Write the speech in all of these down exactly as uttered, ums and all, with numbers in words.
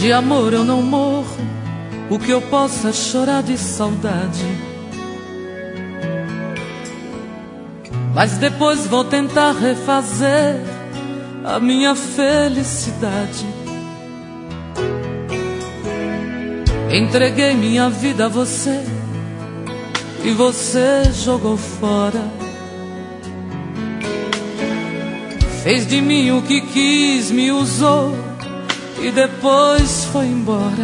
De amor eu não morro, o que eu posso é chorar de saudade. Mas depois vou tentar refazer a minha felicidade. Entreguei minha vida a você e você jogou fora. Fez de mim o que quis, me usou e depois foi embora.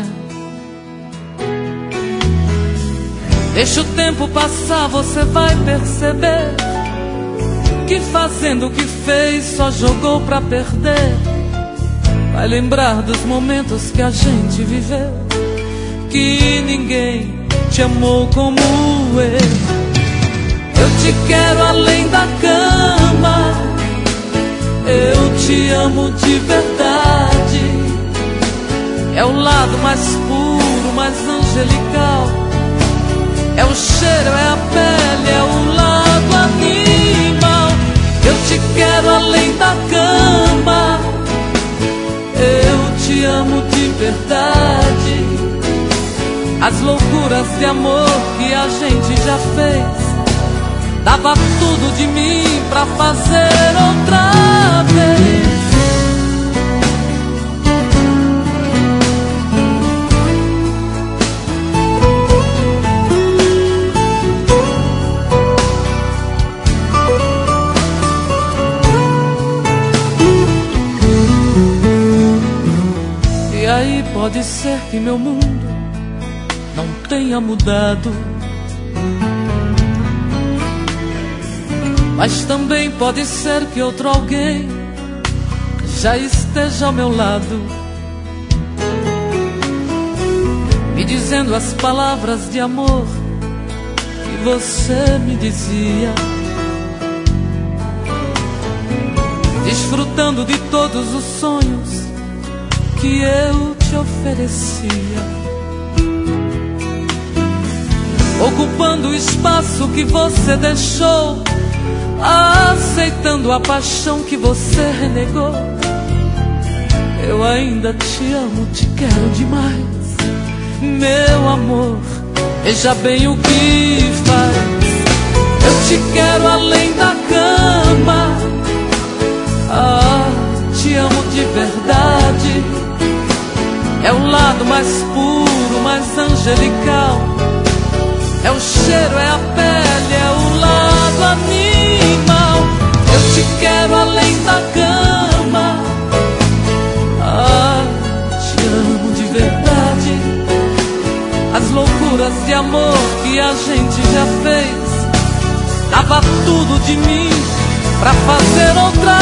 Deixa o tempo passar, você vai perceber que fazendo o que fez só jogou pra perder. Vai lembrar dos momentos que a gente viveu, que ninguém te amou como eu. Eu te quero além da cama, eu te amo de verdade. É o lado mais puro, mais angelical. É o cheiro, é a pele, é o lado animal. Eu te quero além da cama, eu te amo de verdade. As loucuras de amor que a gente já fez, dava tudo de mim pra fazer outra vez. E aí pode ser que meu mundo não tenha mudado, mas também pode ser que outro alguém já esteja ao meu lado, me dizendo as palavras de amor que você me dizia, desfrutando de todos os sonhos que eu te oferecia, ocupando o espaço que você deixou, aceitando a paixão que você renegou. Eu ainda te amo, te quero demais, meu amor, veja bem o que faz. Eu te quero além da cama, ah, te amo de verdade. É o lado mais puro, mais angelical. É o cheiro, é a pele, é o lado animal. Eu te quero além da cama, ah, te amo de verdade. As loucuras de amor que a gente já fez, dava tudo de mim pra fazer outra